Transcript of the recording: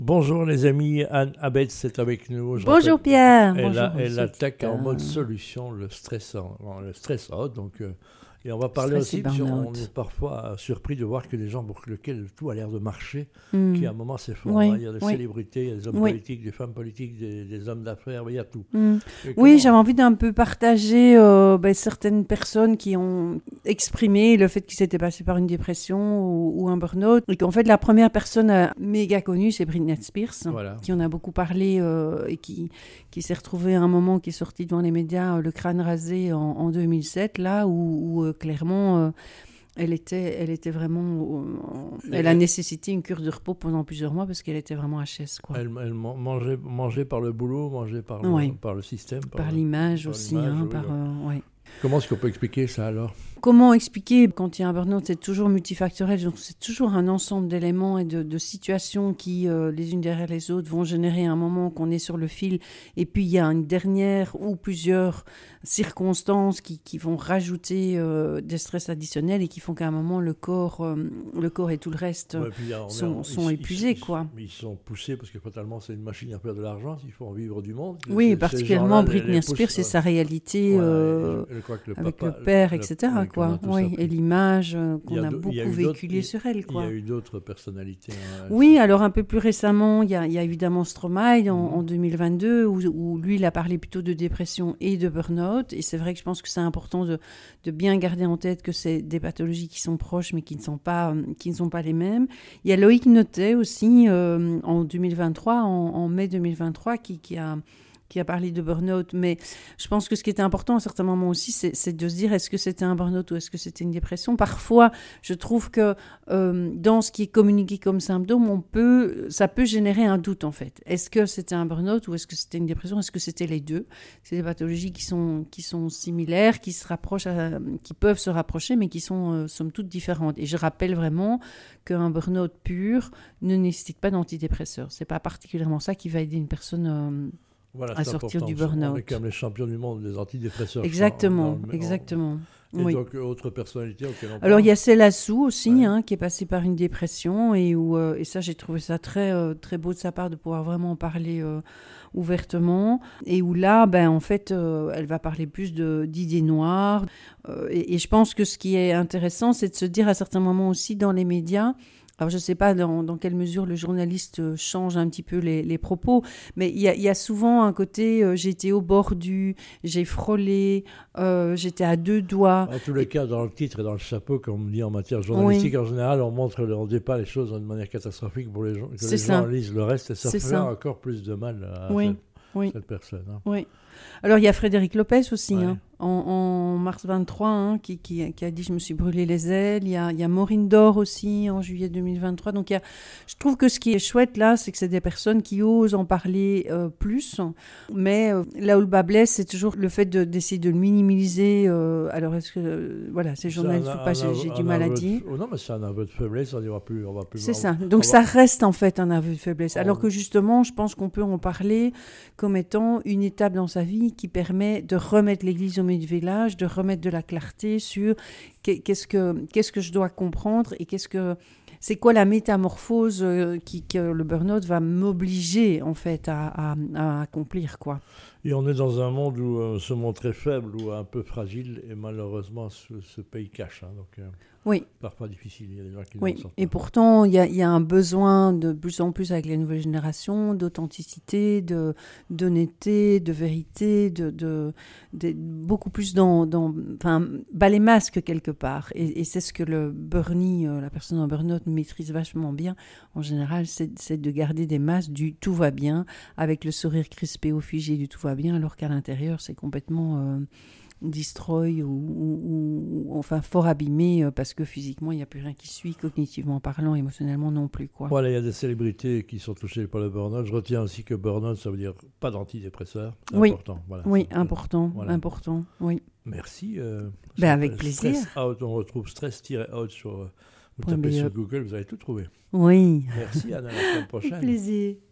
Bonjour les amis, Anne Abetz est avec nous. Bonjour Pierre. Elle attaque en mode solution le stress out. Et on va parler aussi, on est parfois surpris de voir que les gens pour lesquels tout a l'air de marcher, qui à un moment s'effondrent. Oui, il y a des célébrités, il y a des hommes politiques, des femmes politiques, des hommes d'affaires, il y a tout. Oui, j'avais envie d'un peu partager certaines personnes qui ont exprimé le fait qu'ils étaient passés par une dépression ou un burn-out. Et qu'en fait, la première personne méga connue, c'est Britney Spears, qui en a beaucoup parlé et qui s'est retrouvée à un moment, qui est sorti devant les médias, le crâne rasé en 2007, là où clairement, elle était vraiment... elle a nécessité une cure de repos pendant plusieurs mois parce qu'elle était vraiment HS, quoi. Elle mangeait par le boulot, mangeait par le système. Par l'image aussi. Comment est-ce qu'on peut expliquer ça alors ? Comment expliquer, quand il y a un burn-out, c'est toujours multifactoriel, donc c'est toujours un ensemble d'éléments et de situations qui, les unes derrière les autres, vont générer un moment qu'on est sur le fil, et puis il y a une dernière ou plusieurs circonstances qui vont rajouter des stress additionnels et qui font qu'à un moment, le corps et tout le reste sont épuisés, quoi. Ils sont poussés parce que fatalement, c'est une machine à faire de l'argent, il faut en vivre du monde. Oui, particulièrement Britney Spears, c'est sa réalité avec le père, etc., et l'image qu'on a beaucoup véhiculée sur elle. Il y a eu d'autres personnalités. Oui, alors un peu plus récemment, il y a évidemment Stromae en 2022, où lui, il a parlé plutôt de dépression et de burn-out. Et c'est vrai que je pense que c'est important de bien garder en tête que c'est des pathologies qui sont proches, mais qui ne sont pas les mêmes. Il y a Loïc Notet aussi, en 2023, en mai 2023, qui a parlé de burn-out, mais je pense que ce qui était important à certains moments aussi, c'est de se dire est-ce que c'était un burn-out ou est-ce que c'était une dépression. Parfois, je trouve que dans ce qui est communiqué comme symptôme, ça peut générer un doute en fait. Est-ce que c'était un burn-out ou est-ce que c'était une dépression ? Est-ce que c'était les deux ? C'est des pathologies qui sont similaires, qui peuvent se rapprocher, mais qui sont somme toute différentes. Et je rappelle vraiment qu'un burn-out pur ne nécessite pas d'antidépresseurs. C'est pas particulièrement ça qui va aider une personne à sortir du burn-out. On est comme les champions du monde des antidépresseurs. Exactement. Et donc, autre personnalité auquel on parle. Alors, il y a Céla Sou aussi, qui est passée par une dépression et ça, j'ai trouvé ça très, très beau de sa part de pouvoir vraiment en parler ouvertement. Et où là, en fait, elle va parler plus d'idées noires. Et je pense que ce qui est intéressant, c'est de se dire à certains moments aussi dans les médias. Alors, je ne sais pas dans quelle mesure le journaliste change un petit peu les propos, mais il y a souvent un côté j'étais au bord j'ai frôlé, j'étais à deux doigts. En tous les cas, dans le titre et dans le chapeau, comme on dit en matière journalistique, en général, on dépeint les choses de manière catastrophique pour les gens, que les gens lisent le reste, et ça fait encore plus de mal à cette personne. Oui. Alors, il y a Frédéric Lopez aussi, en mars 23, qui a dit « Je me suis brûlé les ailes ». Il y a Maureen Dor aussi, en juillet 2023. Donc, je trouve que ce qui est chouette, là, c'est que c'est des personnes qui osent en parler plus. Mais là où le bas blesse, c'est toujours le fait d'essayer de le minimiser. Alors, est-ce que... ces journalistes ou pas, j'ai du mal à dire. Non, mais c'est un aveu de faiblesse, on va plus... C'est ça. Donc, ça reste, en fait, un aveu de faiblesse. Alors que, justement, je pense qu'on peut en parler comme étant une étape dans sa vie qui permet de remettre l'église au milieu du village, de remettre de la clarté sur qu'est-ce que je dois comprendre et c'est quoi la métamorphose que le burn-out va m'obliger en fait à accomplir, quoi. Et on est dans un monde où on se montrait faible ou un peu fragile et malheureusement ce pays cache. Oui. Parfois difficile, il y a des gens qui n'en sortent pas. Et pourtant, il y a un besoin de plus en plus avec les nouvelles générations d'authenticité, d'honnêteté, de vérité, de beaucoup plus bas les masques quelque part. Et c'est ce que le burnie, la personne en burn-out maîtrise vachement bien. En général, c'est de garder des masques du tout va bien, avec le sourire crispé au figé du tout va bien, alors qu'à l'intérieur, c'est complètement... destroy ou enfin fort abîmé parce que physiquement il n'y a plus rien qui suit, cognitivement parlant, émotionnellement non plus, quoi. Voilà, il y a des célébrités qui sont touchées par le burn-out. Je retiens aussi que burn-out, ça veut dire pas d'antidépresseurs. C'est important. Voilà, important. Oui. Merci. Avec plaisir. Stress Out, on retrouve stress-out sur... Vous tapez sur Google, vous allez tout trouver. Oui. Merci Anna, à la semaine prochaine. Avec plaisir.